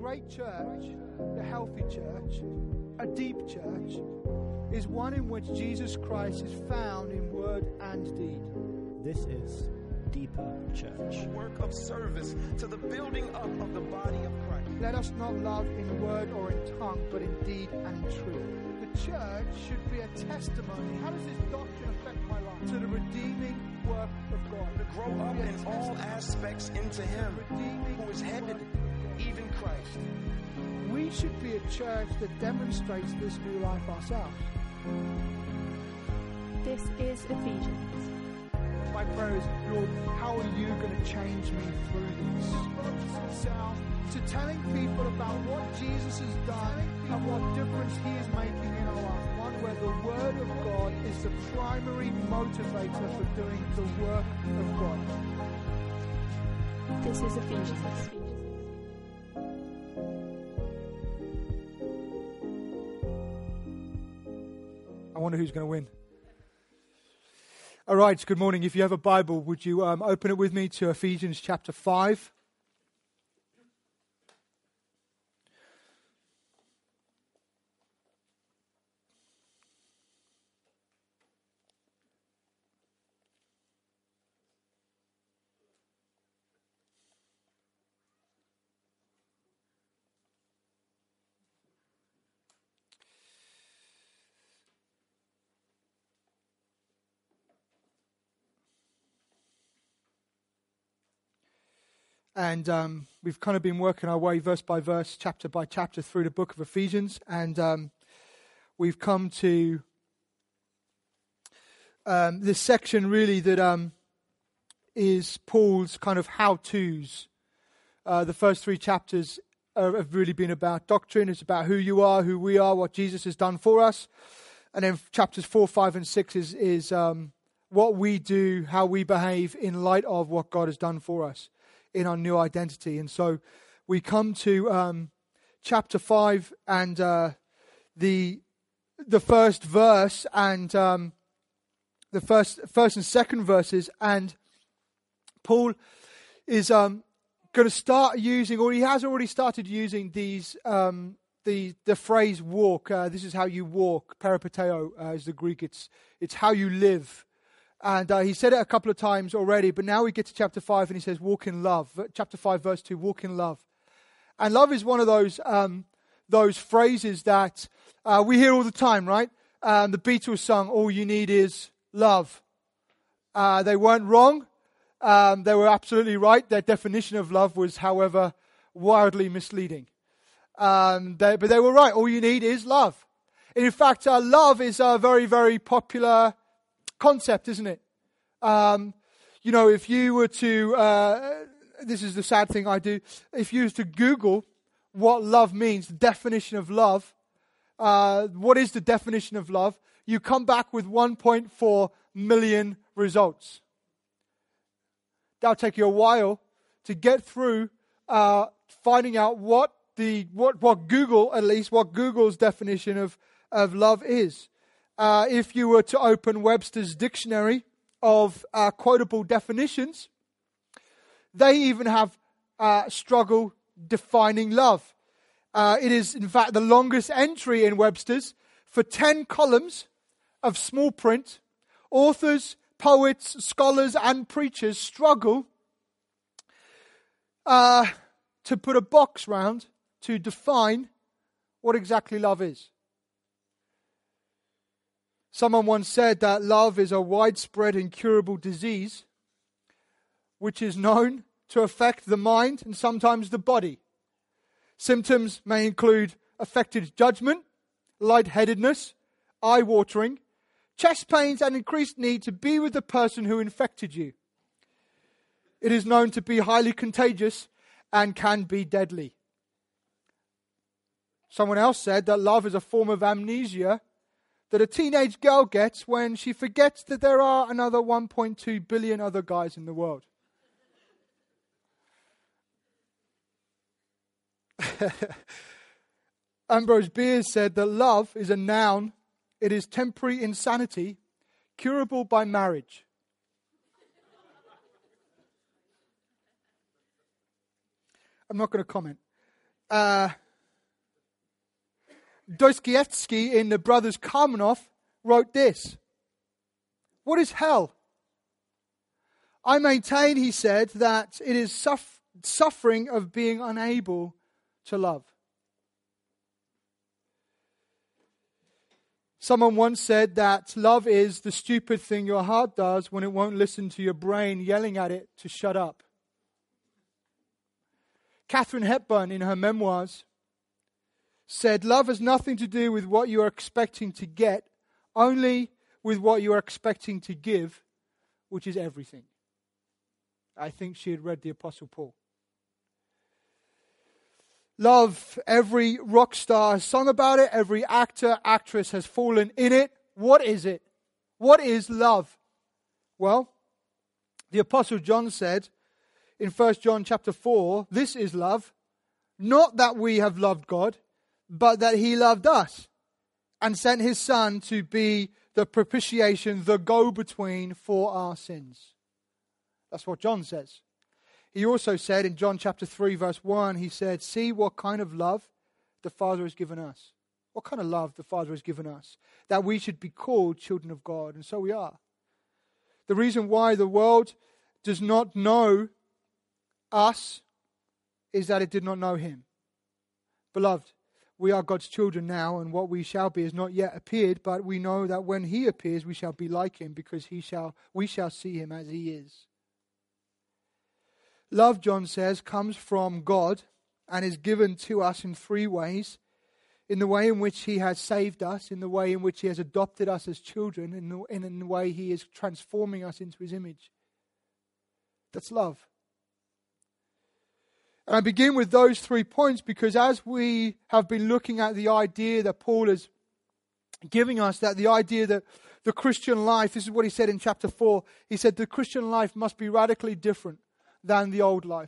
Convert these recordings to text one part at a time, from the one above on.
great church, the healthy church, a deep church, is one in which Jesus Christ is found in word and deed. This is Deeper Church. Work of service to the building up of the body of Christ. Let us not love in word or in tongue, but in deed and in truth. The church should be a testimony. How does this doctrine affect my life? To the redeeming work of God. To grow up in all aspects into Him who is headed, even Christ. We should be a church that demonstrates this new life ourselves. This is Ephesians. My prayer is, Lord, how are you going to change me through this? Focus himself to telling people about what Jesus has done and what difference He is making in our life. One where the Word of God is the primary motivator for doing the work of God. This is Ephesians. I wonder who's going to win. All right, good morning. If you have a Bible, would you open it with me to Ephesians chapter 5? And we've kind of been working our way verse by verse, chapter by chapter through the book of Ephesians. And we've come to this section really that is Paul's kind of how-tos. The first 3 chapters have really been about doctrine. It's about who you are, who we are, what Jesus has done for us. And then chapters 4, 5, and 6 is what we do, how we behave in light of what God has done for us in our new identity. And so we come to chapter 5 and the first verse and the first and second verses, and Paul is going to start using, or he has already started using these the phrase walk. This is how you walk. Peripateo is the Greek. It's how you live. And he said it a couple of times already, but now we get to chapter 5 and he says, walk in love. Chapter 5, verse 2, walk in love. And love is one of those phrases that we hear all the time, right? The Beatles song, All You Need Is Love. They weren't wrong. They were absolutely right. Their definition of love was, however, wildly misleading. But they were right. All you need is love. And in fact, love is a very, very popular concept, isn't it? If you were to, this is the sad thing I do, if you were to Google what love means, the definition of love, what is the definition of love, you come back with 1.4 million results. That'll take you a while to get through finding out what Google, at least, what Google's definition of love is. If you were to open Webster's dictionary of quotable definitions, they even have struggle defining love. It is, in fact, the longest entry in Webster's. For 10 columns of small print, authors, poets, scholars, and preachers struggle to put a box round to define what exactly love is. Someone once said that love is a widespread incurable disease which is known to affect the mind and sometimes the body. Symptoms may include affected judgment, lightheadedness, eye-watering, chest pains, and increased need to be with the person who infected you. It is known to be highly contagious and can be deadly. Someone else said that love is a form of amnesia that a teenage girl gets when she forgets that there are another 1.2 billion other guys in the world. Ambrose Bierce said that love is a noun. It is temporary insanity, curable by marriage. I'm not going to comment. Dostoevsky in The Brothers Karamazov wrote this. What is hell? I maintain, he said, that it is suffering of being unable to love. Someone once said that love is the stupid thing your heart does when it won't listen to your brain yelling at it to shut up. Katharine Hepburn, in her memoirs, said, love has nothing to do with what you are expecting to get, only with what you are expecting to give, which is everything. I think she had read the Apostle Paul. Love, every rock star has sung about it, every actor, actress has fallen in it. What is it? What is love? Well, the Apostle John said in 1 John chapter 4, this is love, not that we have loved God, but that He loved us and sent His Son to be the propitiation, the go-between for our sins. That's what John says. He also said in John chapter 3 verse 1, he said, see what kind of love the Father has given us. What kind of love the Father has given us? That we should be called children of God. And so we are. The reason why the world does not know us is that it did not know Him. Beloved, we are God's children now, and what we shall be has not yet appeared, but we know that when He appears, we shall be like Him, because we shall see Him as He is. Love, John says, comes from God and is given to us in three ways. In the way in which He has saved us, in the way in which He has adopted us as children, in the way He is transforming us into His image. That's love. And I begin with those 3 points because as we have been looking at the idea that Paul is giving us, that the idea that the Christian life, this is what he said in chapter 4, he said the Christian life must be radically different than the old life.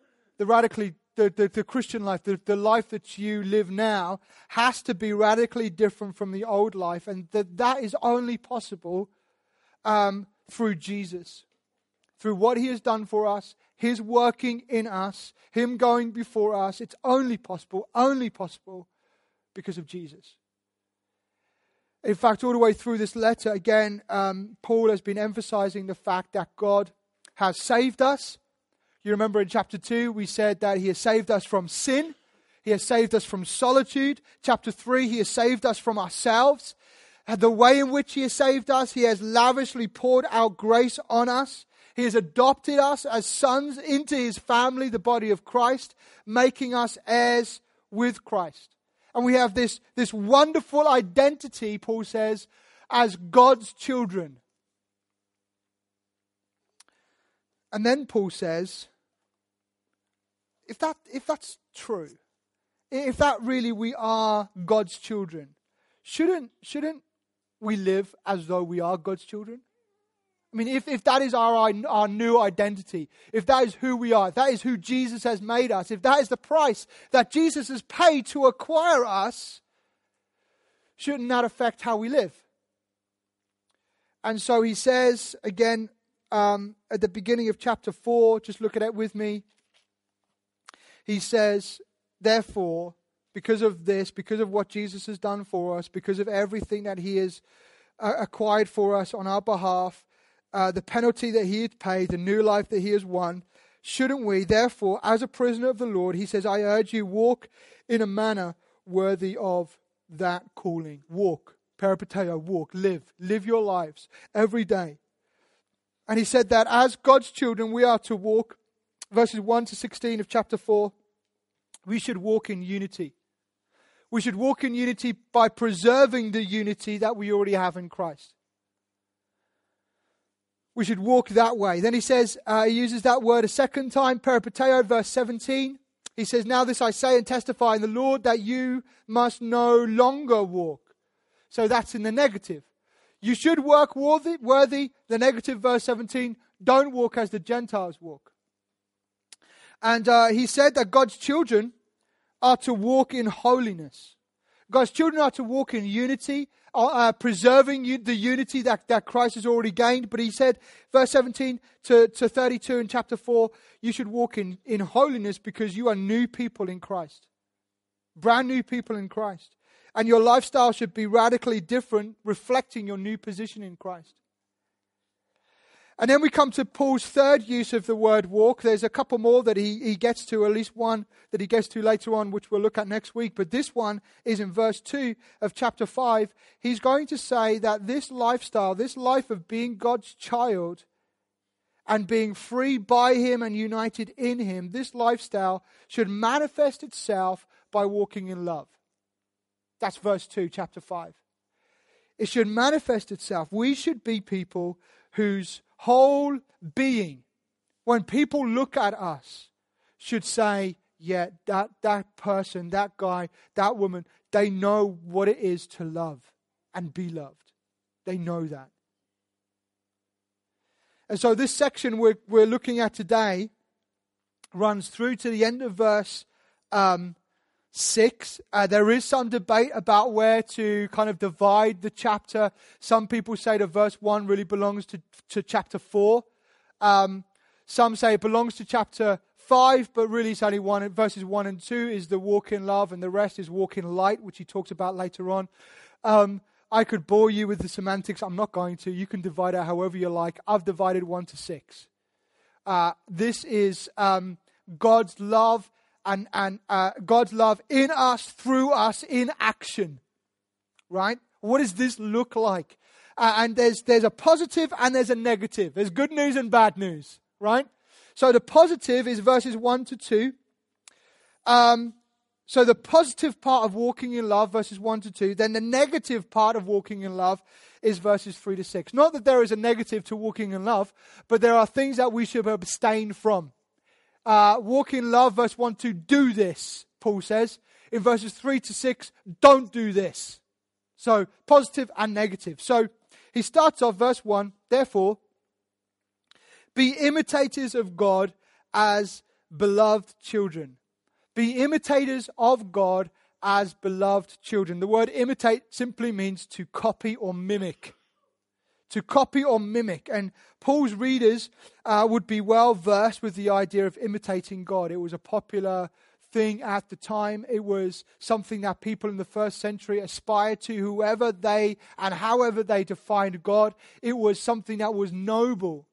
The Christian life, the life that you live now has to be radically different from the old life, and that is only possible through Jesus. Through what He has done for us, His working in us, Him going before us. It's only possible because of Jesus. In fact, all the way through this letter, again, Paul has been emphasizing the fact that God has saved us. You remember in chapter 2, we said that He has saved us from sin. He has saved us from solitude. Chapter 3, He has saved us from ourselves. And the way in which He has saved us, He has lavishly poured out grace on us. He has adopted us as sons into His family, the body of Christ, making us heirs with Christ. And we have this wonderful identity, Paul says, as God's children. And then Paul says, if that's true, if that really we are God's children, shouldn't we live as though we are God's children? I mean, if that is our new identity, if that is who we are, if that is who Jesus has made us, if that is the price that Jesus has paid to acquire us, shouldn't that affect how we live? And so he says, again, at the beginning of chapter 4, just look at it with me. He says, therefore, because of this, because of what Jesus has done for us, because of everything that He has acquired for us on our behalf, the penalty that He had paid, the new life that He has won, shouldn't we, therefore, as a prisoner of the Lord, he says, I urge you, walk in a manner worthy of that calling. Walk, peripateo, walk, live your lives every day. And he said that as God's children, we are to walk, verses 1 to 16 of chapter 4, we should walk in unity. We should walk in unity by preserving the unity that we already have in Christ. We should walk that way. Then he says, he uses that word a second time, peripateo, verse 17. He says, now this I say and testify in the Lord that you must no longer walk. So that's in the negative. You should work worthy. The negative, verse 17, don't walk as the Gentiles walk. And he said that God's children are to walk in holiness. God's children are to walk in unity, preserving the unity that Christ has already gained. But he said, verse 17 to 32 in chapter 4, you should walk in holiness because you are new people in Christ. brand new people in Christ. And your lifestyle should be radically different, reflecting your new position in Christ. And then we come to Paul's third use of the word walk. There's a couple more that he gets to, at least one that he gets to later on, which we'll look at next week. But this one is in verse 2 of chapter 5. He's going to say that this lifestyle, this life of being God's child and being free by Him and united in Him, this lifestyle should manifest itself by walking in love. That's verse 2, chapter 5. It should manifest itself. We should be people whose whole being, when people look at us, should say, yeah, that person, that guy, that woman, they know what it is to love and be loved. They know that. And so this section we're looking at today runs through to the end of verse 6. There is some debate about where to kind of divide the chapter. Some people say that verse 1 really belongs to chapter 4. Some say it belongs to chapter 5, but really it's only verses 1 and 2 is the walk in love, and the rest is walk in light, which he talks about later on. I could bore you with the semantics. I'm not going to. You can divide it however you like. I've divided 1 to 6. This is God's love and God's love in us, through us, in action. Right? What does this look like? And there's a positive and there's a negative. There's good news and bad news. Right? So the positive is verses 1 to 2. So the positive part of walking in love, verses 1 to 2. Then the negative part of walking in love is verses 3 to 6. Not that there is a negative to walking in love, but there are things that we should abstain from. Walk in love, verse 1 to do this, Paul says. In verses 3 to 6, don't do this. So positive and negative. So he starts off verse 1, therefore, be imitators of God as beloved children. Be imitators of God as beloved children. The word imitate simply means to copy or mimic. To copy or mimic. And Paul's readers would be well versed with the idea of imitating God. It was a popular thing at the time. It was something that people in the first century aspired to, whoever they and however they defined God. It was something that was noble.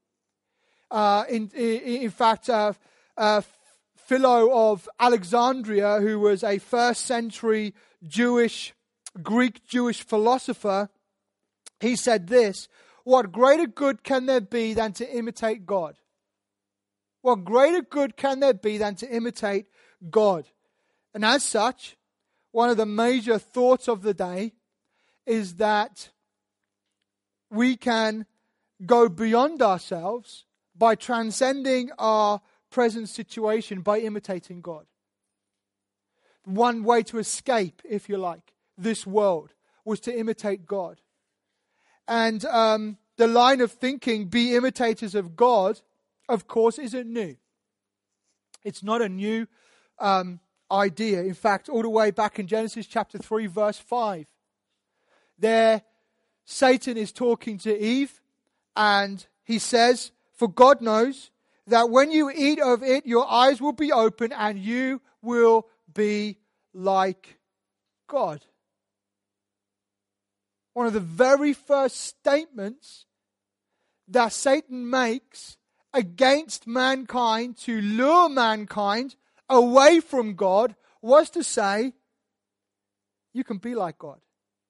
In fact, Philo of Alexandria, who was a first century Greek Jewish philosopher, he said this: what greater good can there be than to imitate God? What greater good can there be than to imitate God? And as such, one of the major thoughts of the day is that we can go beyond ourselves by transcending our present situation, by imitating God. One way to escape, if you like, this world was to imitate God. And the line of thinking, be imitators of God, of course, isn't new. It's not a new idea. In fact, all the way back in Genesis chapter 3, verse 5, there Satan is talking to Eve, and he says, for God knows that when you eat of it, your eyes will be open and you will be like God. One of the very first statements that Satan makes against mankind to lure mankind away from God was to say, you can be like God.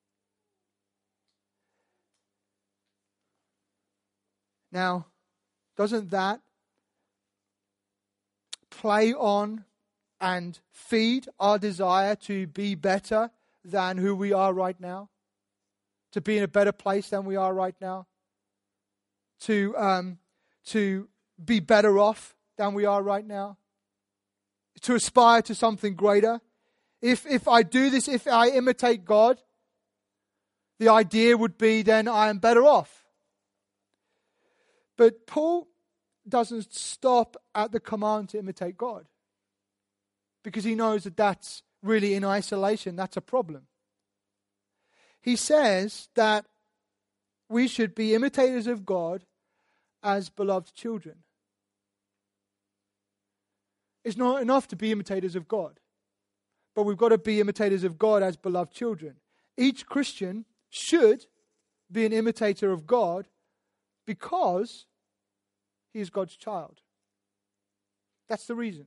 Now, doesn't that play on and feed our desire to be better than who we are right now? To be in a better place than we are right now? To be better off than we are right now? To aspire to something greater? If I do this, if I imitate God, the idea would be then I am better off. But Paul doesn't stop at the command to imitate God, because he knows that that's really in isolation, that's a problem. He says that we should be imitators of God as beloved children. It's not enough to be imitators of God. but we've got to be imitators of God as beloved children. Each Christian should be an imitator of God because he is God's child. That's the reason.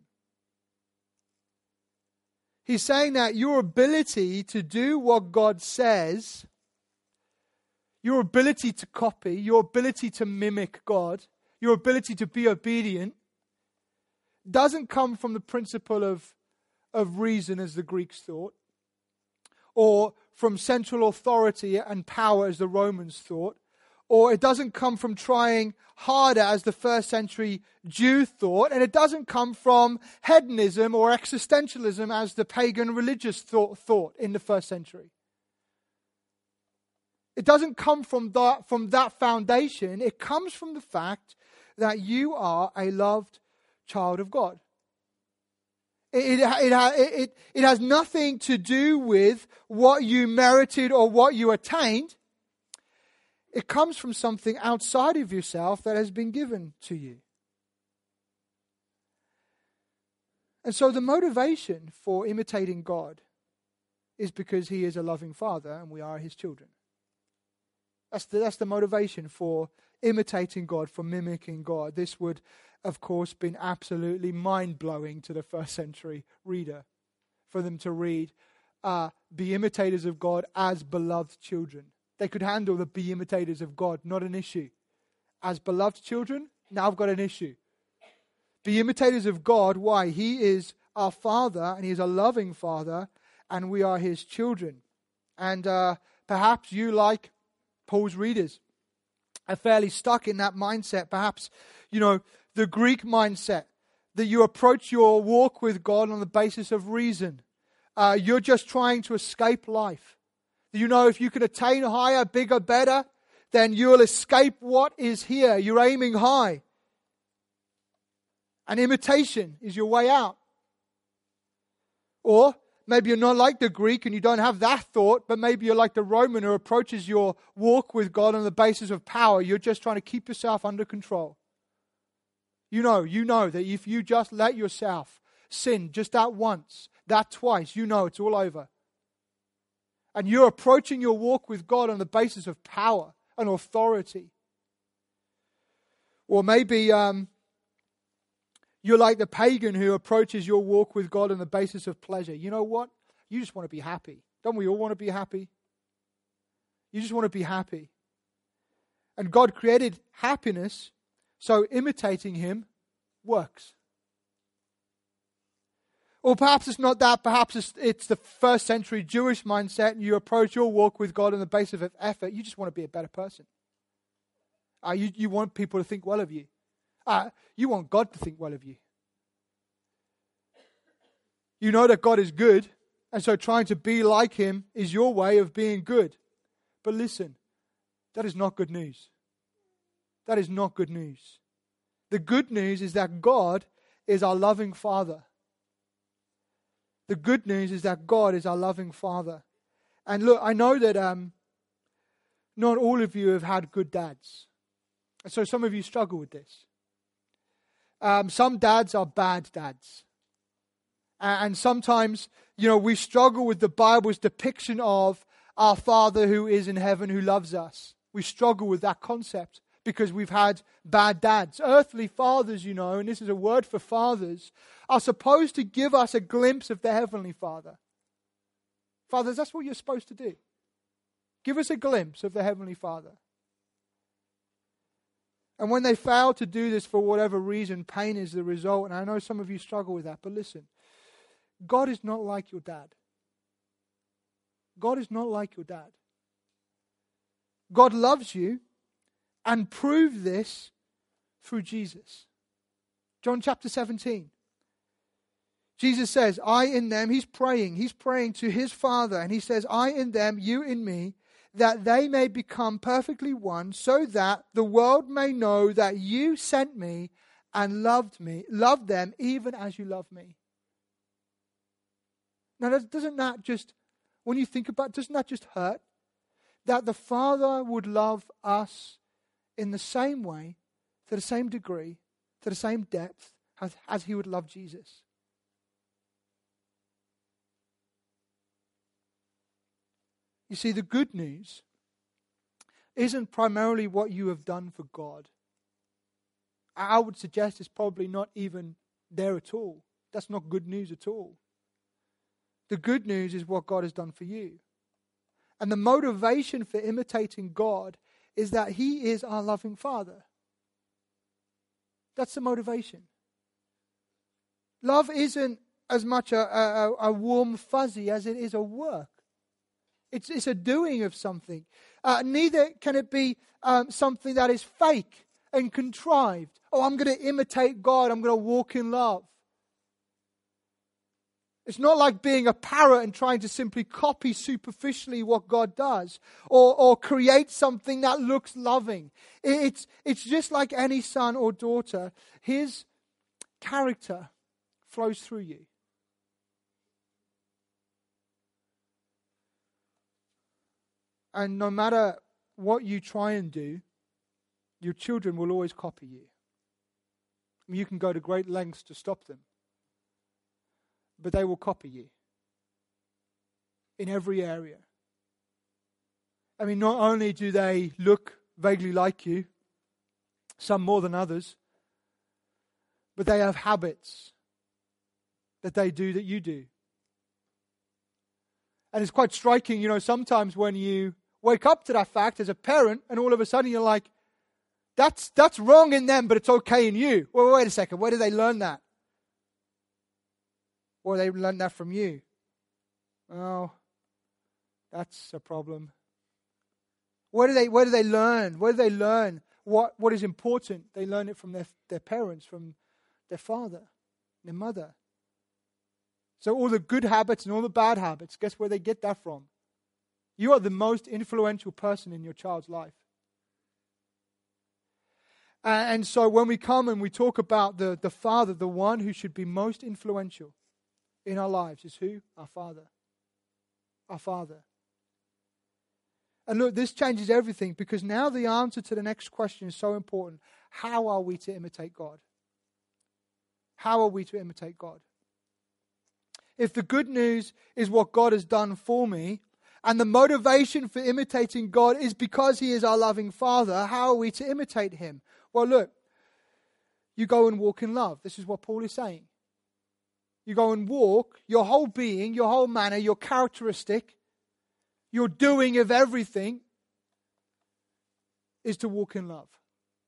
He's saying that your ability to do what God says, your ability to copy, your ability to mimic God, your ability to be obedient, doesn't come from the principle of reason as the Greeks thought, or from central authority and power as the Romans thought, or it doesn't come from trying harder as the first century Jew thought, and it doesn't come from hedonism or existentialism as the pagan religious thought in the first century. It doesn't come from that foundation. It comes from the fact that you are a loved child of God. It has nothing to do with what you merited or what you attained. It comes from something outside of yourself that has been given to you. And so the motivation for imitating God is because He is a loving Father and we are His children. That's the motivation for imitating God, for mimicking God. This would, of course, been absolutely mind-blowing to the first century reader for them to read, be imitators of God as beloved children. They could handle the be imitators of God, not an issue. As beloved children, now I've got an issue. Be imitators of God, why? He is our Father, and He is a loving Father, and we are His children. And perhaps you, like Paul's readers, are fairly stuck in that mindset. Perhaps, the Greek mindset, that you approach your walk with God on the basis of reason. You're just trying to escape life. If you can attain higher, bigger, better, then you'll escape what is here. You're aiming high. And imitation is your way out. Or maybe you're not like the Greek and you don't have that thought, but maybe you're like the Roman who approaches your walk with God on the basis of power. You're just trying to keep yourself under control. You know that if you just let yourself sin just that once, that twice, it's all over. And you're approaching your walk with God on the basis of power and authority. Or maybe you're like the pagan who approaches your walk with God on the basis of pleasure. You know what? You just want to be happy. Don't we all want to be happy? You just want to be happy. And God created happiness, so imitating Him works. Or perhaps it's not that. Perhaps it's the first century Jewish mindset, and you approach your walk with God on the basis of effort. You just want to be a better person. You want people to think well of you. You want God to think well of you. You know that God is good, and so trying to be like Him is your way of being good. But listen, that is not good news. That is not good news. The good news is that God is our loving Father. The good news is that God is our loving Father. And look, I know that not all of you have had good dads. And so some of you struggle with this. Some dads are bad dads. And sometimes, we struggle with the Bible's depiction of our Father who is in heaven who loves us. We struggle with that concept because we've had bad dads. Earthly fathers, and this is a word for fathers, are supposed to give us a glimpse of the Heavenly Father. Fathers, that's what you're supposed to do. Give us a glimpse of the Heavenly Father. And when they fail to do this for whatever reason, pain is the result. And I know some of you struggle with that, but listen, God is not like your dad. God is not like your dad. God loves you and proved this through Jesus. John chapter 17. Jesus says, I in them, He's praying to His Father, and He says, I in them, you in me, that they may become perfectly one, so that the world may know that you sent me and loved them even as you love me. Now, doesn't that just, when you think about it, doesn't that just hurt? That the Father would love us in the same way, to the same degree, to the same depth, as He would love Jesus. You see, the good news isn't primarily what you have done for God. I would suggest it's probably not even there at all. That's not good news at all. The good news is what God has done for you. And the motivation for imitating God is that He is our loving Father. That's the motivation. Love isn't as much a warm fuzzy as it is a work. It's a doing of something. Neither can it be something that is fake and contrived. Oh, I'm going to imitate God. I'm going to walk in love. It's not like being a parrot and trying to simply copy superficially what God does or create something that looks loving. It's just like any son or daughter. His character flows through you. And no matter what you try and do, your children will always copy you. I mean, you can go to great lengths to stop them, but they will copy you in every area. I mean, not only do they look vaguely like you, some more than others, but they have habits that they do that you do. And it's quite striking, sometimes when you wake up to that fact as a parent and all of a sudden you're like, that's wrong in them, but it's okay in you. Well, wait a second, where did they learn that? Or they learned that from you. Oh, that's a problem. Where do they learn? Where do they learn what is important? They learn it from their parents, from their father, their mother. So all the good habits and all the bad habits, guess where they get that from? You are the most influential person in your child's life. And so when we come and we talk about the Father, the one who should be most influential in our lives is who? Our Father. Our Father. And look, this changes everything because now the answer to the next question is so important. How are we to imitate God? How are we to imitate God? If the good news is what God has done for me, and the motivation for imitating God is because He is our loving Father, how are we to imitate Him? Well, look, you go and walk in love. This is what Paul is saying. You go and walk, your whole being, your whole manner, your characteristic, your doing of everything is to walk in love.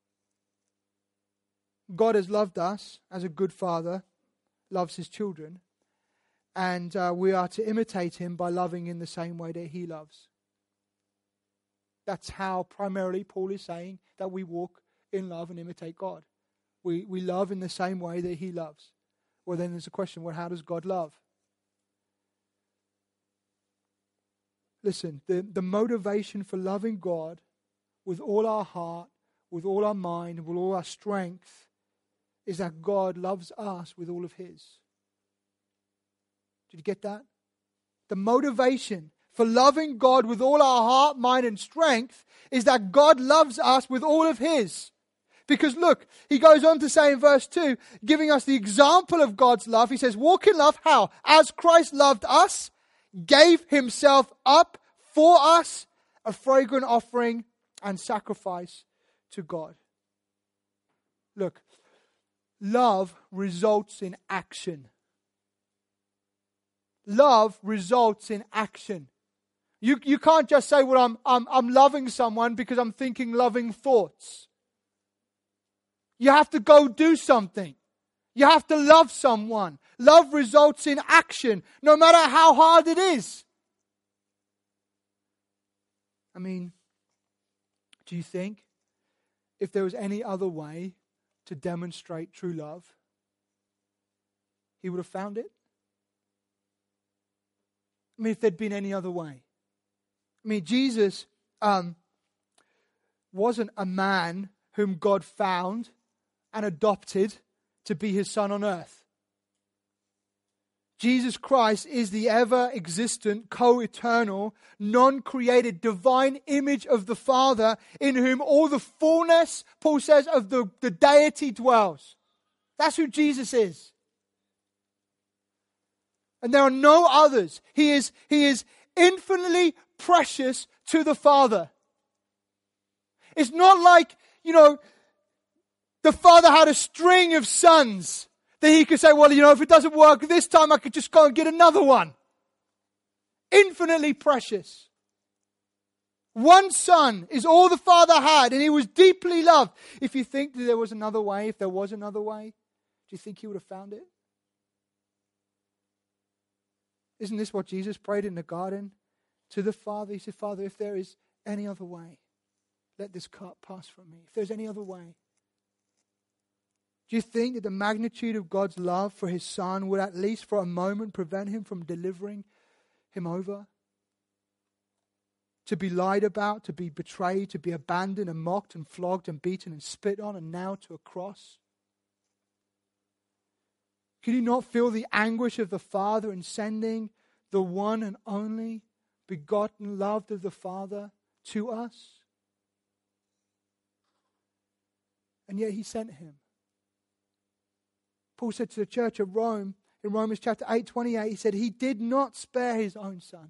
God has loved us as a good father loves his children. And we are to imitate Him by loving in the same way that He loves. That's how primarily Paul is saying that we walk in love and imitate God. We love in the same way that He loves. Well, then there's a question, well, how does God love? Listen, the motivation for loving God with all our heart, with all our mind, with all our strength, is that God loves us with all of His. Did you get that? The motivation for loving God with all our heart, mind, and strength is that God loves us with all of His. Because look, he goes on to say in verse 2, giving us the example of God's love, he says, walk in love, how? As Christ loved us, gave Himself up for us, a fragrant offering and sacrifice to God. Look, love results in action. Love results in action. You can't just say, well, I'm loving someone because I'm thinking loving thoughts. You have to go do something. You have to love someone. Love results in action, no matter how hard it is. I mean, do you think if there was any other way to demonstrate true love, He would have found it? I mean, if there'd been any other way. I mean, Jesus wasn't a man whom God found and adopted to be His Son on earth. Jesus Christ is the ever-existent, co-eternal, non-created, divine image of the Father in whom all the fullness, Paul says, of the deity dwells. That's who Jesus is. And there are no others. He is infinitely precious to the Father. It's not like, the Father had a string of sons that he could say, well, if it doesn't work this time, I could just go and get another one. Infinitely precious. One son is all the Father had, and he was deeply loved. If you think that there was another way, if there was another way, do you think he would have found it? Isn't this what Jesus prayed in the garden to the Father? He said, Father, if there is any other way, let this cup pass from me. If there's any other way. Do you think that the magnitude of God's love for his Son would at least for a moment prevent him from delivering him over? To be lied about, to be betrayed, to be abandoned and mocked and flogged and beaten and spit on and nailed to a cross? Can you not feel the anguish of the Father in sending the one and only begotten, loved of the Father to us? And yet he sent him. Paul said to the church of Rome in Romans chapter 8:28, he said, he did not spare his own Son.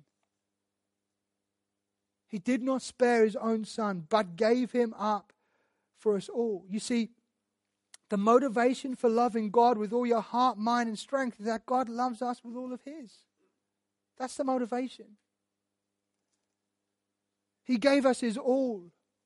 He did not spare his own Son, but gave him up for us all. You see, the motivation for loving God with all your heart, mind, and strength is that God loves us with all of his. That's the motivation. He gave us his all.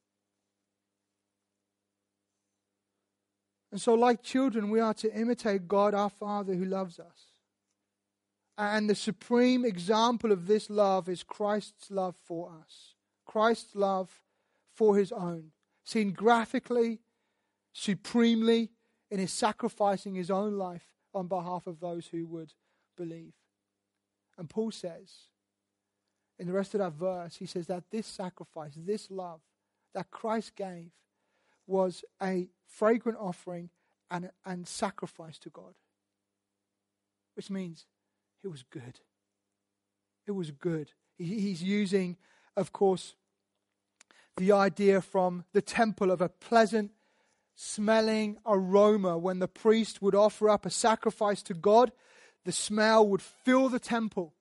And so like children, we are to imitate God, our Father, who loves us. And the supreme example of this love is Christ's love for us. Christ's love for his own. Seen graphically, supremely, in his sacrificing his own life on behalf of those who would believe. And Paul says, in the rest of that verse, he says that this sacrifice, this love that Christ gave was a fragrant offering and sacrifice to God. Which means it was good. It was good. He's using, of course, the idea from the temple of a pleasant smelling aroma. When the priest would offer up a sacrifice to God, the smell would fill the temple.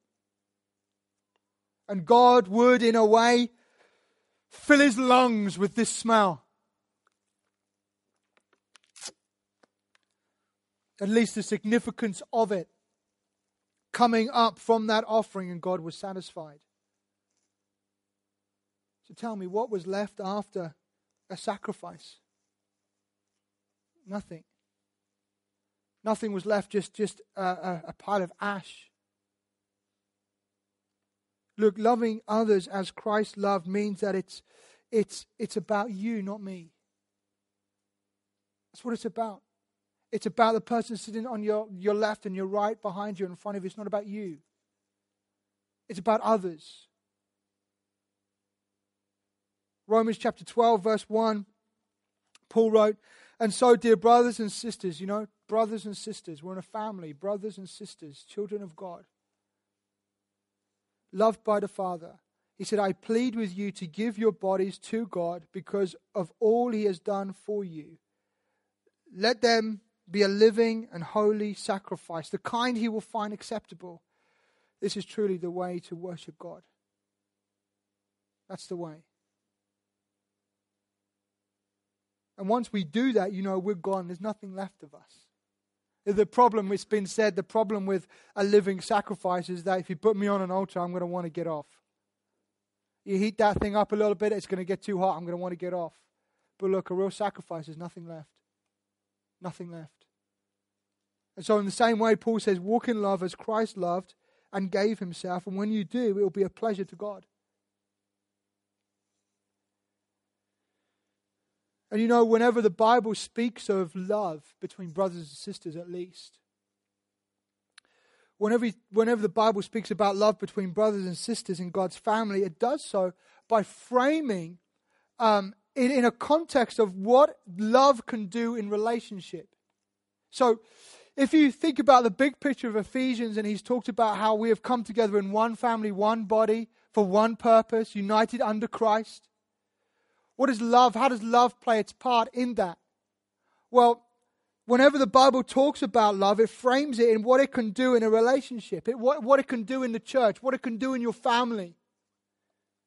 And God would, in a way, fill his lungs with this smell. At least the significance of it coming up from that offering, and God was satisfied. So tell me, what was left after a sacrifice? Nothing. Nothing was left, just a pile of ash. Look, loving others as Christ loved means that it's about you, not me. That's what it's about. It's about the person sitting on your left and your right, behind you, in front of you. It's not about you. It's about others. Romans chapter 12, verse 1, Paul wrote, and so, dear brothers and sisters, brothers and sisters, we're in a family, brothers and sisters, children of God, loved by the Father. He said, I plead with you to give your bodies to God because of all he has done for you. Let them be a living and holy sacrifice, the kind he will find acceptable. This is truly the way to worship God. That's the way. And once we do that, we're gone. There's nothing left of us. The problem, it's been said, the problem with a living sacrifice is that if you put me on an altar, I'm going to want to get off. You heat that thing up a little bit, it's going to get too hot. I'm going to want to get off. But look, a real sacrifice is nothing left. Nothing left. And so in the same way, Paul says, walk in love as Christ loved and gave himself. And when you do, it will be a pleasure to God. And whenever the Bible speaks of love between brothers and sisters, at least, whenever the Bible speaks about love between brothers and sisters in God's family, it does so by framing it in a context of what love can do in relationship. So, if you think about the big picture of Ephesians, and he's talked about how we have come together in one family, one body, for one purpose, united under Christ. What is love? How does love play its part in that? Well, whenever the Bible talks about love, it frames it in what it can do in a relationship, what it can do in the church, what it can do in your family.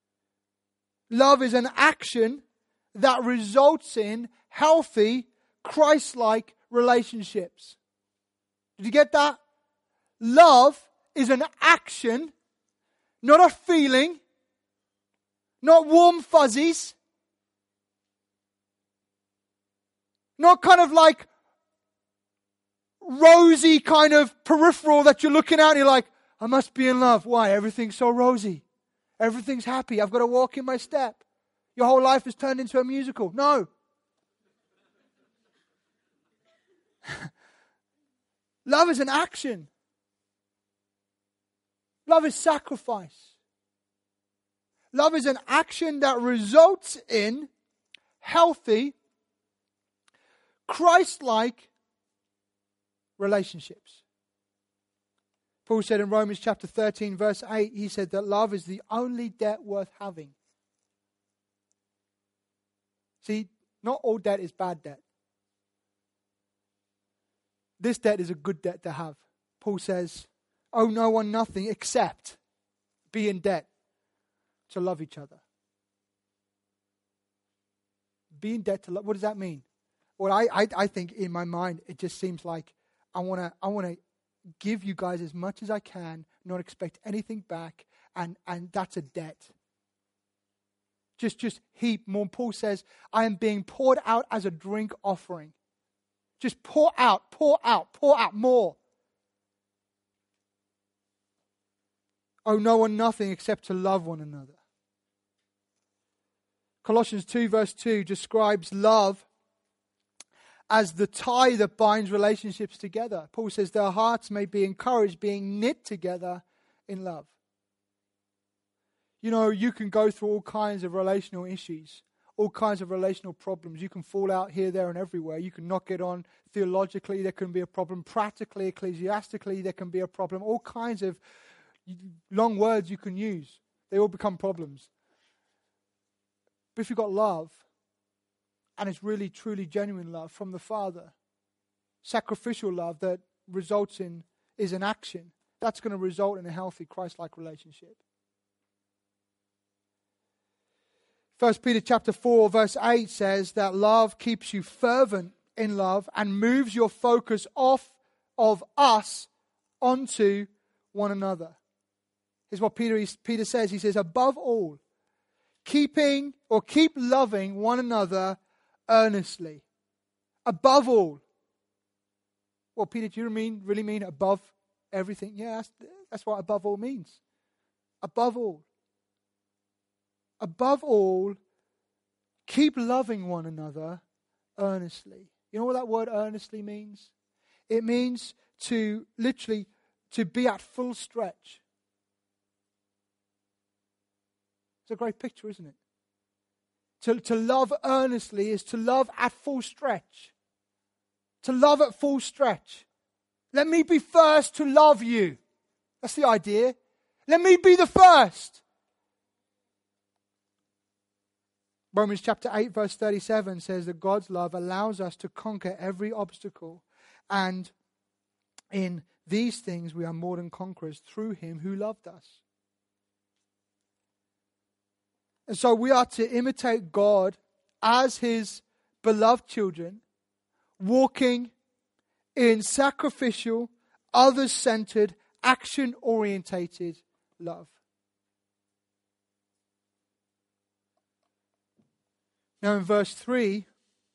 Love is an action that results in healthy, Christ-like relationships. Did you get that? Love is an action, not a feeling, not warm fuzzies, not kind of like rosy kind of peripheral that you're looking at and you're like, I must be in love. Why? Everything's so rosy. Everything's happy. I've got to walk in my step. Your whole life has turned into a musical. No. Love is an action. Love is sacrifice. Love is an action that results in healthy, Christ-like relationships. Paul said in Romans chapter 13, verse 8, he said that love is the only debt worth having. See, not all debt is bad debt. This debt is a good debt to have. Paul says, owe no one nothing except be in debt to love each other. Be in debt to love. What does that mean? Well, I think in my mind, it just seems like I want to give you guys as much as I can, not expect anything back, and that's a debt. Just heap more. Paul says, I am being poured out as a drink offering. Just pour out more. Owe no one nothing except to love one another. Colossians 2 verse 2 describes love as the tie that binds relationships together. Paul says their hearts may be encouraged, being knit together in love. You know, you can go through all kinds of relational issues, all kinds of relational problems. You can fall out here, there, and everywhere. You can not get on theologically. There can be a problem. Practically, ecclesiastically, there can be a problem. All kinds of long words you can use. They all become problems. But if you've got love, and it's really, truly genuine love from the Father, sacrificial love that results in, is an action, that's going to result in a healthy Christ-like relationship. 1 Peter chapter 4 verse 8 says that love keeps you fervent in love and moves your focus off of us onto one another. Here's what Peter says. He says, above all, keep loving one another earnestly. Above all. Well, Peter, do you really mean above everything? Yeah, that's what above all means. Above all. Above all, keep loving one another earnestly. You know what that word earnestly means? It means to literally to be at full stretch. It's a great picture, isn't it? To love earnestly is to love at full stretch. To love at full stretch. Let me be first to love you. That's the idea. Let me be the first. Romans chapter 8 verse 37 says that God's love allows us to conquer every obstacle, and in these things we are more than conquerors through Him who loved us. And so we are to imitate God as His beloved children, walking in sacrificial, others-centered, action-orientated love. Now in verse 3,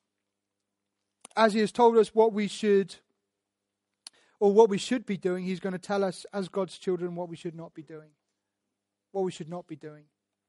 as he has told us what we should be doing, he's going to tell us as God's children what we should not be doing. What we should not be doing.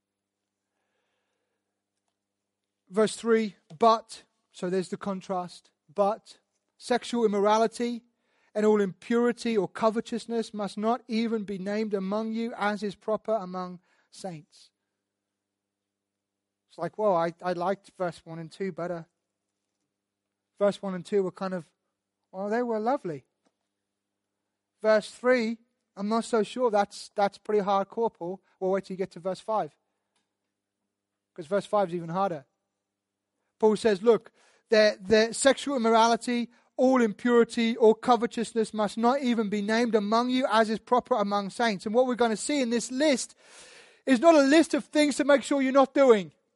Verse 3, but, so there's the contrast, but sexual immorality and all impurity or covetousness must not even be named among you as is proper among saints. It's like, well, I liked verse 1 and 2 better. Verse 1 and 2 were kind of, well, they were lovely. Verse 3, I'm not so sure. That's pretty hardcore, Paul. Well, wait till you get to verse 5. Because verse 5 is even harder. Paul says, look, the sexual immorality, all impurity, or covetousness must not even be named among you as is proper among saints. And what we're going to see in this list is not a list of things to make sure you're not doing.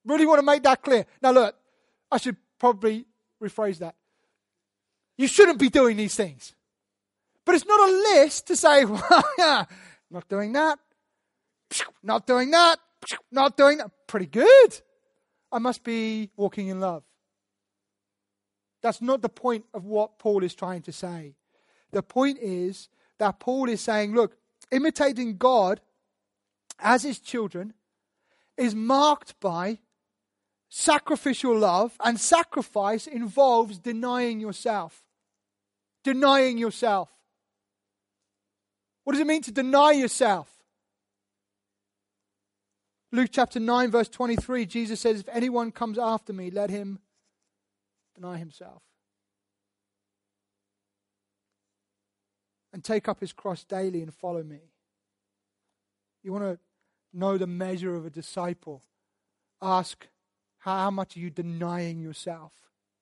Really want to make that clear. Now look, I should probably rephrase that. You shouldn't be doing these things. But it's not a list to say, well, yeah, not doing that, not doing that, not doing that. Pretty good. I must be walking in love. That's not the point of what Paul is trying to say. The point is that Paul is saying, look, imitating God as his children is marked by sacrificial love, and sacrifice involves denying yourself. Denying yourself. What does it mean to deny yourself? Luke chapter 9 verse 23, Jesus says, if anyone comes after me, let him deny himself and take up his cross daily and follow me. You want to know the measure of a disciple? Ask, how much are you denying yourself?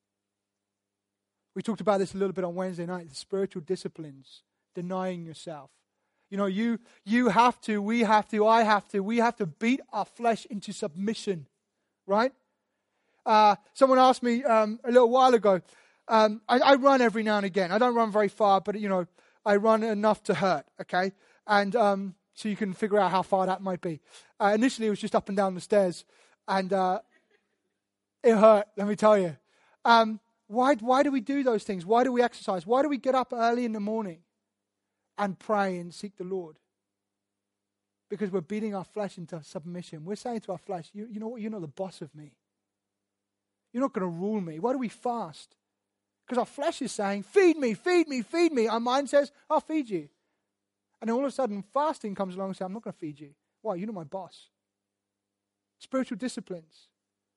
We talked about this a little bit on Wednesday night, the spiritual disciplines, denying yourself. You know, you have to, we have to, I have to, we have to beat our flesh into submission, right? Someone asked me a little while ago, I run every now and again. I don't run very far, but, you know, I run enough to hurt, okay? And so you can figure out how far that might be. Initially, it was just up and down the stairs, and it hurt, let me tell you. Why do we do those things? Why do we exercise? Why do we get up early in the morning and pray and seek the Lord? Because we're beating our flesh into submission. We're saying to our flesh, you know what? You're not the boss of me. You're not going to rule me. Why do we fast? Because our flesh is saying, feed me, feed me, feed me. Our mind says, I'll feed you. And then all of a sudden, fasting comes along and says, I'm not going to feed you. Why? You're not my boss. Spiritual disciplines.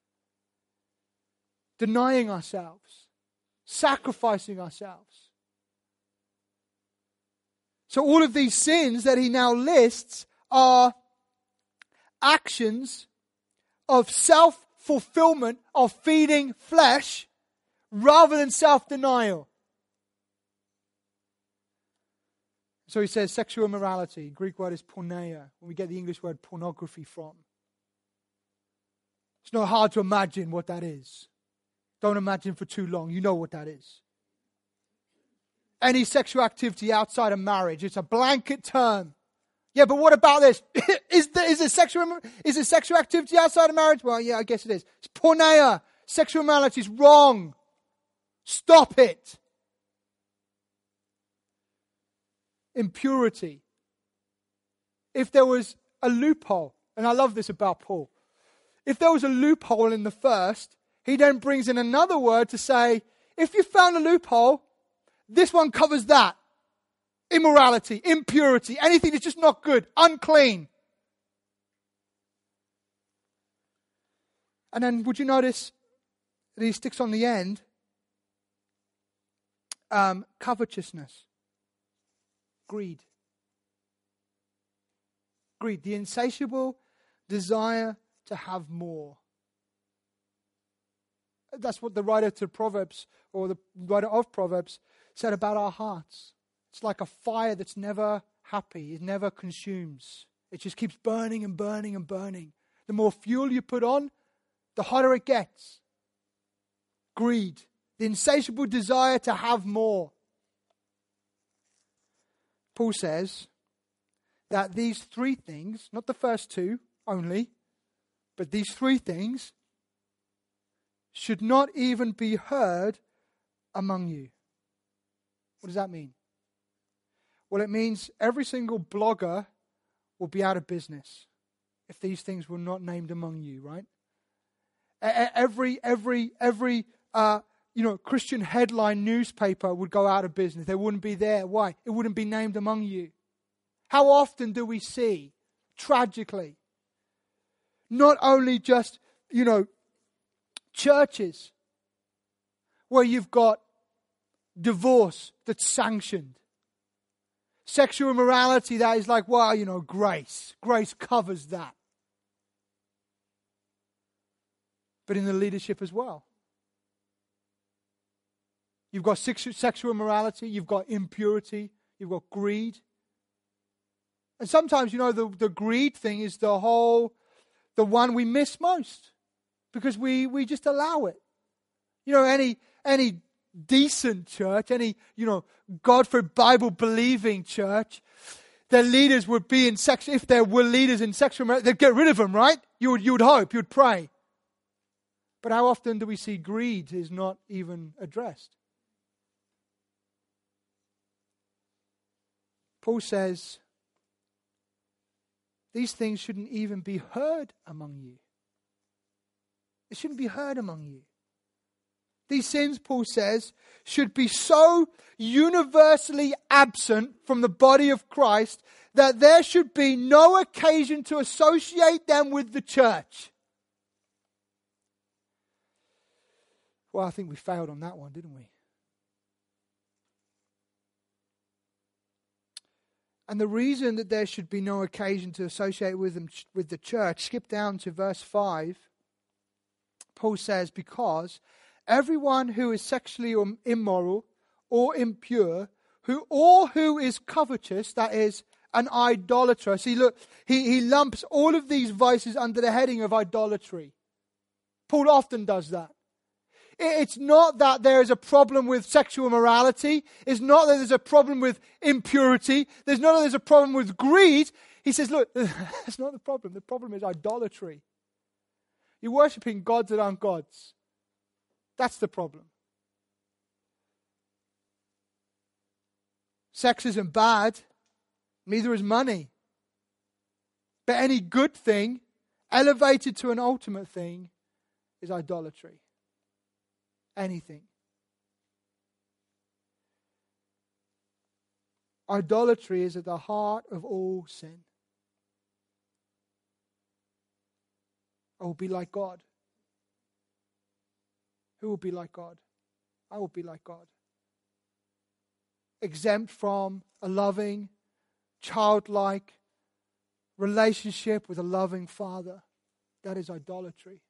Denying ourselves. Sacrificing ourselves. So all of these sins that he now lists are actions of self-fulfillment, of feeding flesh, rather than self-denial. So he says sexual immorality. Greek word is porneia, when we get the English word pornography from. It's not hard to imagine what that is. Don't imagine for too long. You know what that is. Any sexual activity outside of marriage. It's a blanket term. Yeah, but what about this? Is it sexual activity outside of marriage? Well, yeah, I guess it is. It's porneia. Sexual immorality is wrong. Stop it. Impurity. If there was a loophole, and I love this about Paul, if there was a loophole in the first, he then brings in another word to say, if you found a loophole, this one covers that. Immorality, impurity, anything that's just not good, unclean. And then would you notice that he sticks on the end, covetousness, greed. Greed, the insatiable desire to have more. That's what the writer to Proverbs, or the writer of Proverbs, said about our hearts. It's like a fire that's never happy. It never consumes. It just keeps burning and burning and burning. The more fuel you put on, the hotter it gets. Greed. The insatiable desire to have more. Paul says that these three things, not the first two only, but these three things should not even be heard among you. What does that mean? Well, it means every single blogger will be out of business if these things were not named among you, right? Every Christian headline newspaper would go out of business. They wouldn't be there. Why? It wouldn't be named among you. How often do we see, tragically, not only just, churches where you've got divorce that's sanctioned, sexual immorality that is like, well, grace covers that. But in the leadership as well. You've got sexual immorality, you've got impurity, you've got greed. And sometimes, the greed thing is the one we miss most. because we just allow it. You know, any decent church, any, God-fearing, Bible-believing church, their leaders would be in sexual, if there were leaders in sexual morality, they'd get rid of them, right? You would hope, you'd pray. But how often do we see greed is not even addressed? Paul says, these things shouldn't even be heard among you. It shouldn't be heard among you. These sins, Paul says, should be so universally absent from the body of Christ that there should be no occasion to associate them with the church. Well, I think we failed on that one, didn't we? And the reason that there should be no occasion to associate with them, with the church, skip down to verse 5. Paul says, because everyone who is sexually immoral or impure, who is covetous, that is, an idolater. See, look, he lumps all of these vices under the heading of idolatry. Paul often does that. It's not that there is a problem with sexual immorality. It's not that there's a problem with impurity. There's not that there's a problem with greed. He says, look, that's not the problem. The problem is idolatry. You're worshipping gods that aren't gods. That's the problem. Sex isn't bad. Neither is money. But any good thing, elevated to an ultimate thing, is idolatry. Anything. Idolatry is at the heart of all sin. I will be like God. Who will be like God? I will be like God. Exempt from a loving, childlike relationship with a loving Father. That is idolatry.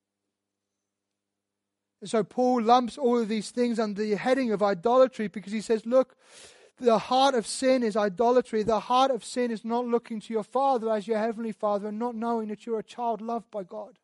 And so Paul lumps all of these things under the heading of idolatry because he says, look, the heart of sin is idolatry. The heart of sin is not looking to your Father as your Heavenly Father and not knowing that you're a child loved by God.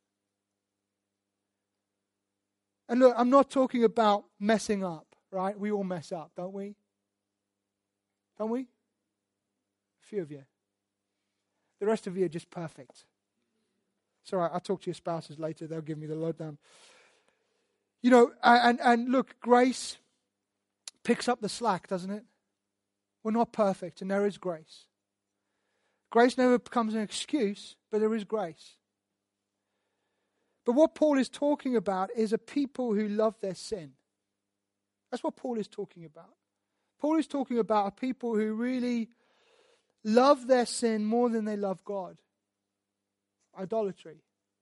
And look, I'm not talking about messing up, right? We all mess up, don't we? Don't we? A few of you. The rest of you are just perfect. It's all right, I'll talk to your spouses later. They'll give me the lowdown. You know, and look, grace picks up the slack, doesn't it? We're not perfect, and there is grace. Grace never becomes an excuse, but there is grace. But what Paul is talking about is a people who love their sin. That's what Paul is talking about. Paul is talking about a people who really love their sin more than they love God. Idolatry.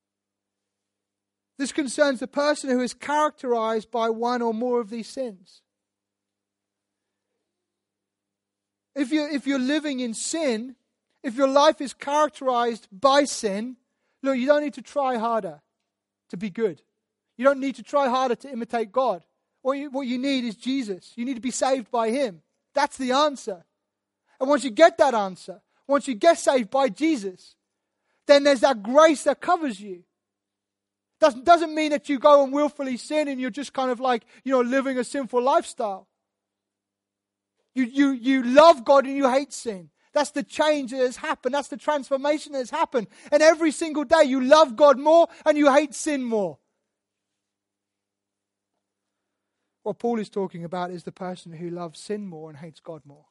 This concerns the person who is characterized by one or more of these sins. If you're living in sin, if your life is characterized by sin, look, you don't need to try harder to be good. You don't need to try harder to imitate God. What you need is Jesus. You need to be saved by Him. That's the answer. And once you get that answer, once you get saved by Jesus, then there's that grace that covers you. Doesn't mean that you go and willfully sin and you're just kind of like, living a sinful lifestyle. You love God and you hate sin. That's the change that has happened. That's the transformation that has happened. And every single day you love God more and you hate sin more. What Paul is talking about is the person who loves sin more and hates God more.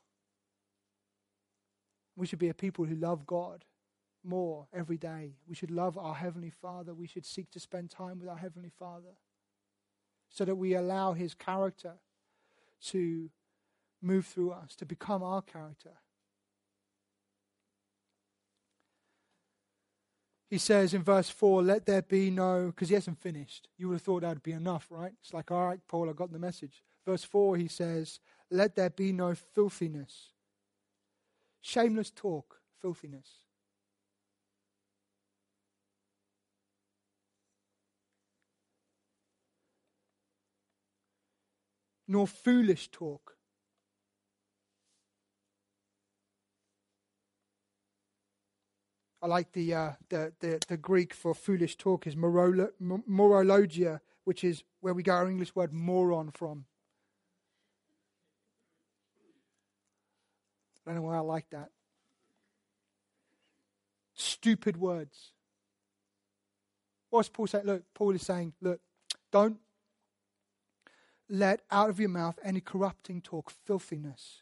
We should be a people who love God more every day. We should love our Heavenly Father. We should seek to spend time with our Heavenly Father so that we allow His character to move through us, to become our character. He says in verse 4, let there be no, because he hasn't finished. You would have thought that would be enough, right? It's like, all right, Paul, I got the message. Verse 4, he says, let there be no filthiness. Shameless talk, filthiness. Nor foolish talk. I like the Greek for foolish talk is morologia, which is where we get our English word moron from. I don't know why I like that. Stupid words. What's Paul saying? Look, Paul is saying, look, don't let out of your mouth any corrupting talk, filthiness.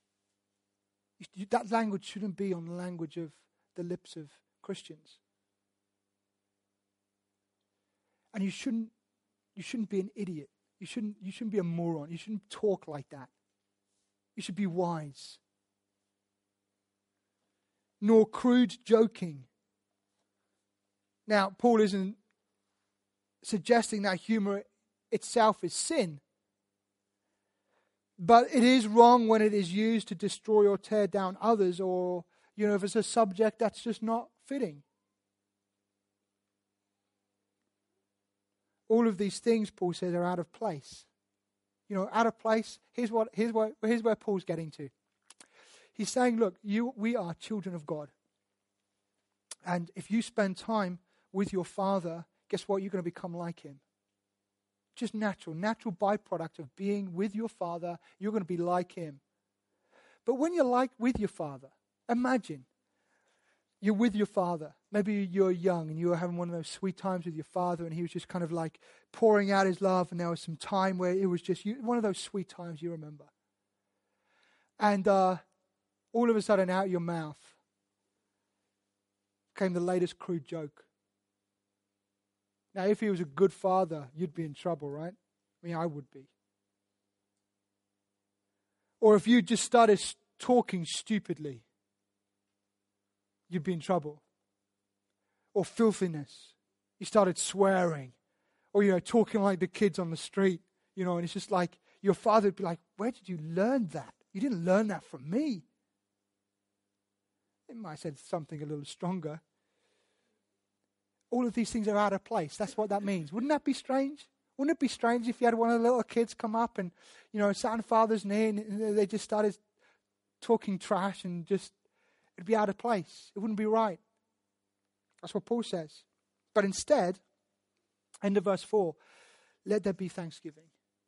That language shouldn't be on the language of the lips of Christians. And you shouldn't be an idiot. You shouldn't be a moron. You shouldn't talk like that. You should be wise. Nor crude joking. Now, Paul isn't suggesting that humor itself is sin. But it is wrong when it is used to destroy or tear down others, or, if it's a subject that's just not fitting. All of these things, Paul says, are out of place. Out of place. Here's where Paul's getting to. He's saying, look, we are children of God. And if you spend time with your Father, guess what? You're going to become like Him. Just natural byproduct of being with your Father, you're going to be like Him. But when you're with your Father, imagine you're with your Father. Maybe you're young and you were having one of those sweet times with your Father, and He was just kind of like pouring out His love, and there was some time where it was just one of those sweet times you remember. And all of a sudden, out of your mouth came the latest crude joke. Now, if He was a good father, you'd be in trouble, right? I mean, I would be. Or if you just started talking stupidly, you'd be in trouble. Or filthiness. You started swearing. Or, talking like the kids on the street, and it's just like, your father would be like, where did you learn that? You didn't learn that from me. He might have said something a little stronger. All of these things are out of place. That's what that means. Wouldn't that be strange? Wouldn't it be strange if you had one of the little kids come up and, sat on father's knee and they just started talking trash and it'd be out of place. It wouldn't be right. That's what Paul says. But instead, end of verse 4, let there be thanksgiving.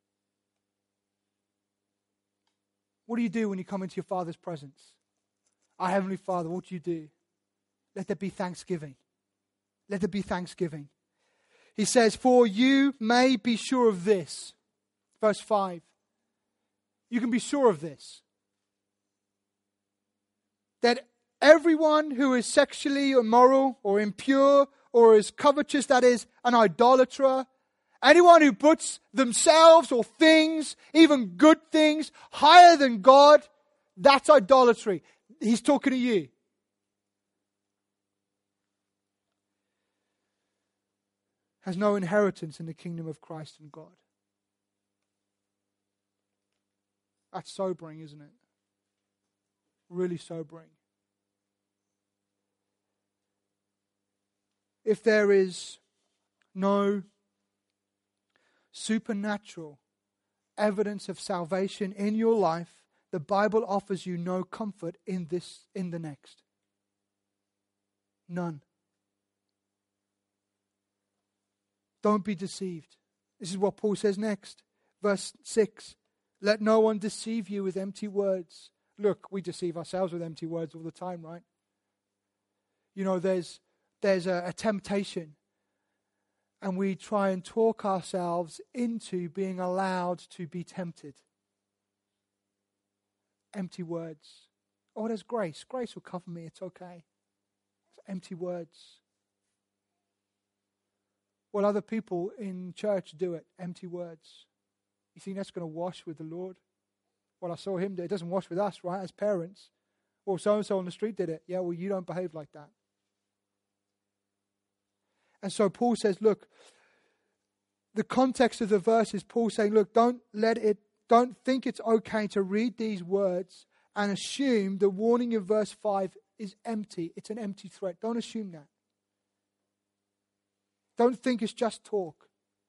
What do you do when you come into your Father's presence? Our Heavenly Father, what do you do? Let there be thanksgiving. Let there be thanksgiving. He says, for you may be sure of this. Verse 5. You can be sure of this. That everyone who is sexually immoral or impure or is covetous, that is, an idolater, anyone who puts themselves or things, even good things, higher than God, that's idolatry. He's talking to you. Has no inheritance in the kingdom of Christ and God. That's sobering, isn't it? Really sobering. If there is no supernatural evidence of salvation in your life, the Bible offers you no comfort in the next. None. Don't be deceived. This is what Paul says next. Verse 6. Let no one deceive you with empty words. Look, we deceive ourselves with empty words all the time, right? There's a temptation. And we try and talk ourselves into being allowed to be tempted. Empty words. Oh, there's grace. Grace will cover me. It's okay. It's empty words. Well, other people in church do it. Empty words. You think that's going to wash with the Lord? Well, I saw him do it. It doesn't wash with us, right, as parents. Or so-and-so on the street did it. Yeah, well, you don't behave like that. And so Paul says, look, the context of the verse is Paul saying, look, don't think it's okay to read these words and assume the warning in verse 5 is empty. It's an empty threat. Don't assume that. Don't think it's just talk.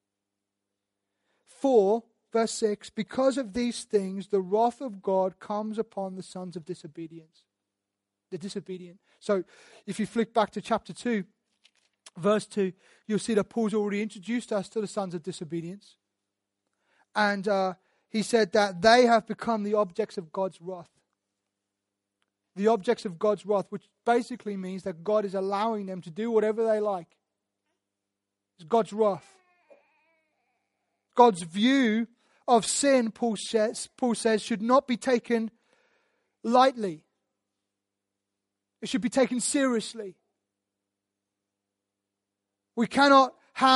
For, verse 6, because of these things, the wrath of God comes upon the sons of disobedience. the disobedient. So if you flick back to chapter 2, verse 2, you'll see that Paul's already introduced us to the sons of disobedience. And he said that they have become the objects of God's wrath. The objects of God's wrath, which basically means that God is allowing them to do whatever they like. It's God's wrath. God's view of sin, Paul says, should not be taken lightly. It should be taken seriously. We cannot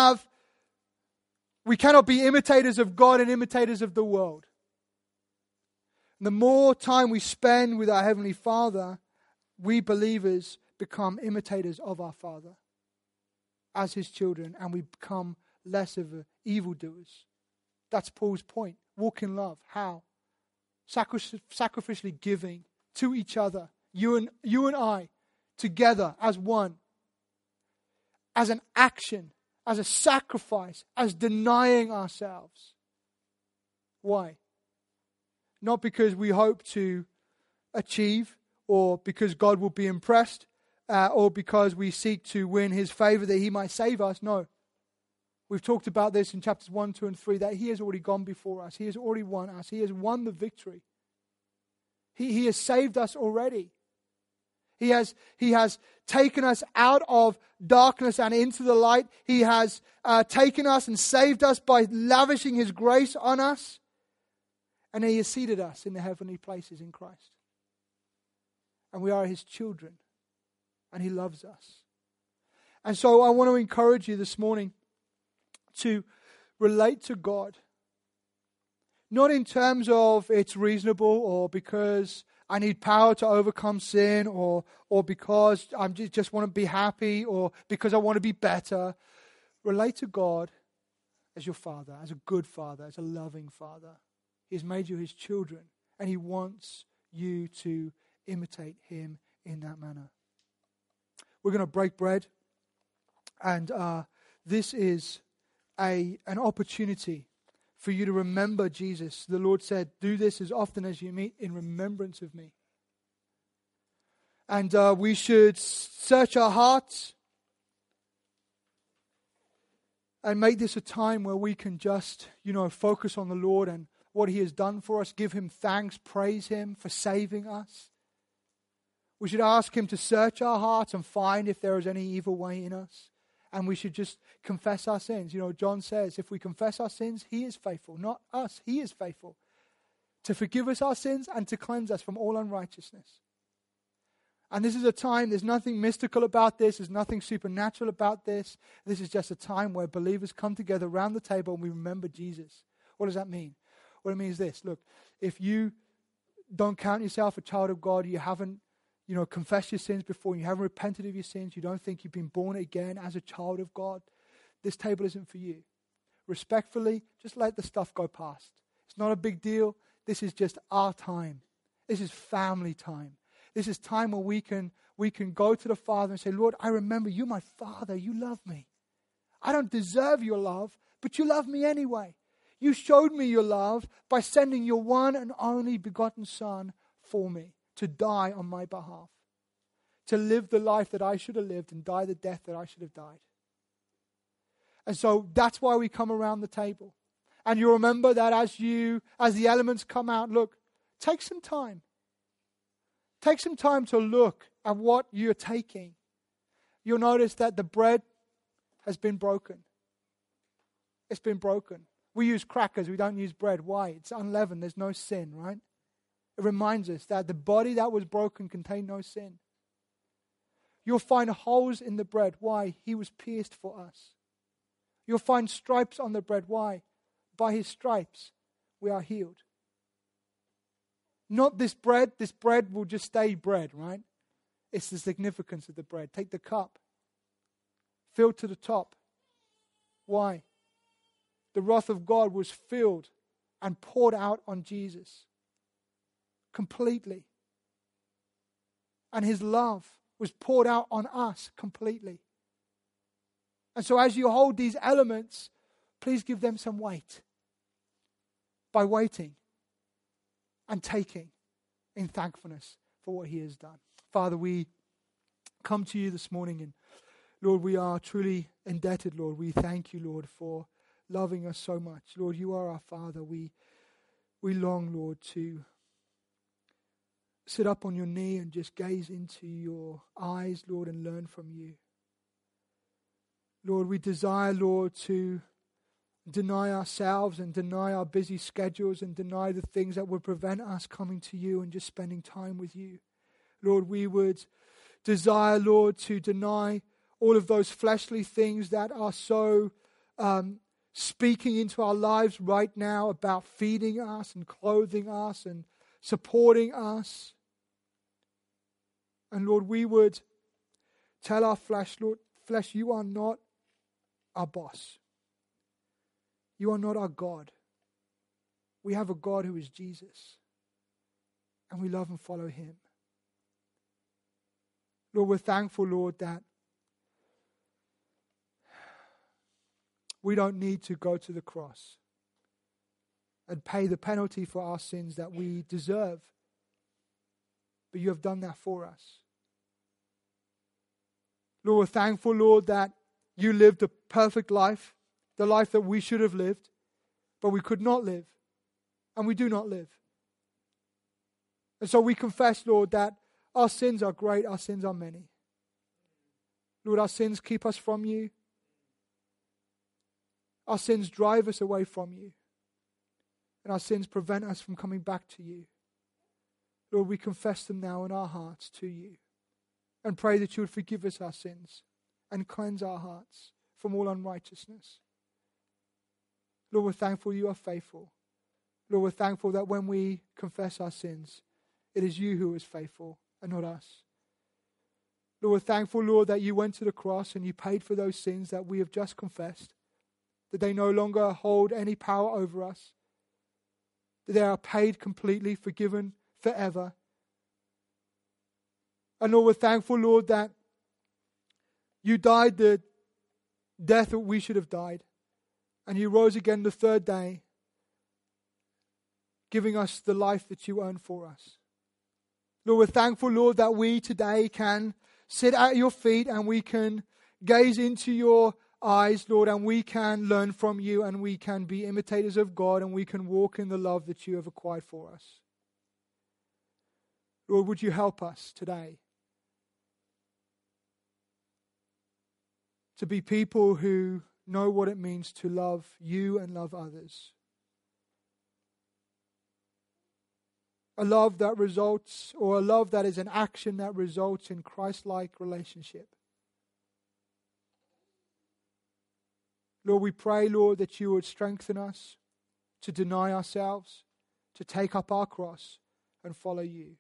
be imitators of God and imitators of the world. And the more time we spend with our Heavenly Father, we believers become imitators of our Father as His children, and we become less of evildoers. That's Paul's point. Walk in love. How? Sacrificially giving to each other. You and I, together as one. As an action, as a sacrifice, as denying ourselves. Why? Not because we hope to achieve, or because God will be impressed, or because we seek to win His favor that He might save us. No. We've talked about this in chapters 1, 2, and 3, that He has already gone before us. He has already won us. He has won the victory. He has saved us already. He has taken us out of darkness and into the light. He has taken us and saved us by lavishing His grace on us. And He has seated us in the heavenly places in Christ. And we are His children. And He loves us. And so I want to encourage you this morning to relate to God. Not in terms of it's reasonable, or because I need power to overcome sin, or because I just want to be happy, or because I want to be better. Relate to God as your Father, as a good Father, as a loving Father. He has made you His children, and He wants you to imitate Him in that manner. We're going to break bread, and this is an opportunity for you to remember Jesus. The Lord said, do this as often as you meet in remembrance of me. And we should search our hearts and make this a time where we can just, focus on the Lord and what He has done for us, give Him thanks, praise Him for saving us. We should ask Him to search our hearts and find if there is any evil way in us. And we should just confess our sins. John says, if we confess our sins, He is faithful. Not us, He is faithful to forgive us our sins and to cleanse us from all unrighteousness. And this is a time, there's nothing mystical about this. There's nothing supernatural about this. This is just a time where believers come together around the table and we remember Jesus. What does that mean? What it means is this. Look, if you don't count yourself a child of God, you haven't confess your sins before, you haven't repented of your sins, you don't think you've been born again as a child of God, this table isn't for you. Respectfully, just let the stuff go past. It's not a big deal. This is just our time. This is family time. This is time where we can go to the Father and say, Lord, I remember you're my Father. You love me. I don't deserve your love, but you love me anyway. You showed me your love by sending your one and only begotten Son for me, to die on my behalf, to live the life that I should have lived and die the death that I should have died. And so that's why we come around the table. And you remember that as the elements come out, look, take some time. Take some time to look at what you're taking. You'll notice that the bread has been broken. It's been broken. We use crackers, we don't use bread. Why? It's unleavened, there's no sin, right? It reminds us that the body that was broken contained no sin. You'll find holes in the bread. Why? He was pierced for us. You'll find stripes on the bread. Why? By His stripes we are healed. Not this bread. This bread will just stay bread, right? It's the significance of the bread. Take the cup. Filled to the top. Why? The wrath of God was filled and poured out on Jesus. Completely. And His love was poured out on us completely. And so as you hold these elements, please give them some weight by waiting and taking in thankfulness for what He has done. Father, we come to you this morning, and Lord, we are truly indebted, Lord. We thank you, Lord, for loving us so much. Lord, you are our Father. We long, Lord, to sit up on your knee and just gaze into your eyes, Lord, and learn from you. Lord, we desire, Lord, to deny ourselves and deny our busy schedules and deny the things that would prevent us coming to you and just spending time with you. Lord, we would desire, Lord, to deny all of those fleshly things that are so speaking into our lives right now about feeding us and clothing us and supporting us. And Lord, we would tell our flesh, Lord, flesh, you are not our boss. You are not our God. We have a God who is Jesus, and we love and follow him. Lord, we're thankful, Lord, that we don't need to go to the cross and pay the penalty for our sins that we deserve. But you have done that for us. Lord, we're thankful, Lord, that you lived a perfect life, the life that we should have lived, but we could not live, and we do not live. And so we confess, Lord, that our sins are great, our sins are many. Lord, our sins keep us from you. Our sins drive us away from you. And our sins prevent us from coming back to you. Lord, we confess them now in our hearts to you. And pray that you would forgive us our sins and cleanse our hearts from all unrighteousness. Lord, we're thankful you are faithful. Lord, we're thankful that when we confess our sins, it is you who is faithful and not us. Lord, we're thankful, Lord, that you went to the cross and you paid for those sins that we have just confessed, that they no longer hold any power over us, that they are paid completely, forgiven forever. And Lord, we're thankful, Lord, that you died the death that we should have died, and you rose again the third day, giving us the life that you earned for us. Lord, we're thankful, Lord, that we today can sit at your feet and we can gaze into your eyes, Lord, and we can learn from you and we can be imitators of God and we can walk in the love that you have acquired for us. Lord, would you help us today to be people who know what it means to love you and love others. A love that results, or a love that is an action that results in Christ-like relationship. Lord, we pray, Lord, that you would strengthen us to deny ourselves, to take up our cross and follow you.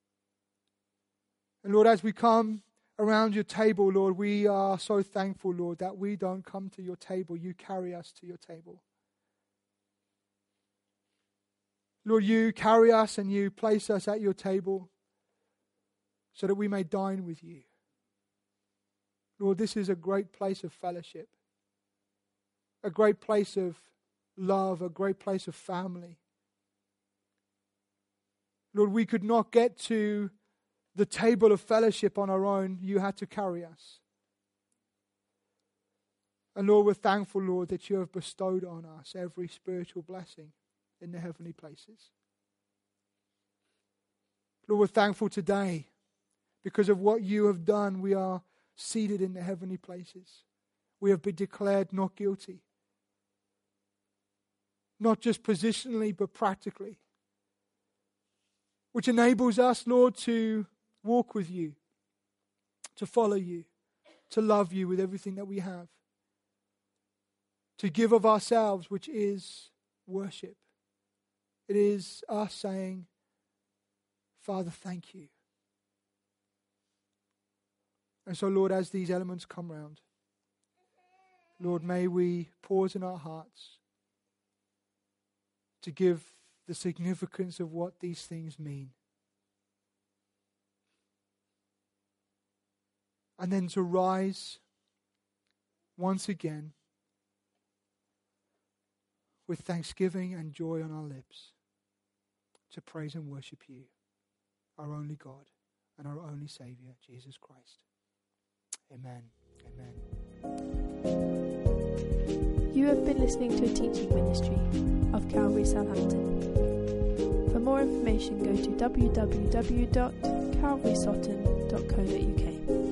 And Lord, as we come around your table, Lord, we are so thankful, Lord, that we don't come to your table. You carry us to your table. Lord, you carry us and you place us at your table so that we may dine with you. Lord, this is a great place of fellowship, a great place of love, a great place of family. Lord, we could not get to the table of fellowship on our own. You had to carry us. And Lord, we're thankful, Lord, that you have bestowed on us every spiritual blessing in the heavenly places. Lord, we're thankful today because of what you have done. We are seated in the heavenly places. We have been declared not guilty. Not just positionally, but practically. Which enables us, Lord, to walk with you, to follow you, to love you with everything that we have. To give of ourselves, which is worship. It is us saying, Father, thank you. And so, Lord, as these elements come round, Lord, may we pause in our hearts to give the significance of what these things mean. And then to rise once again with thanksgiving and joy on our lips to praise and worship you, our only God and our only Saviour, Jesus Christ. Amen. Amen. You have been listening to a teaching ministry of Calvary Southampton. For more information, go to www.calvarysutton.co.uk.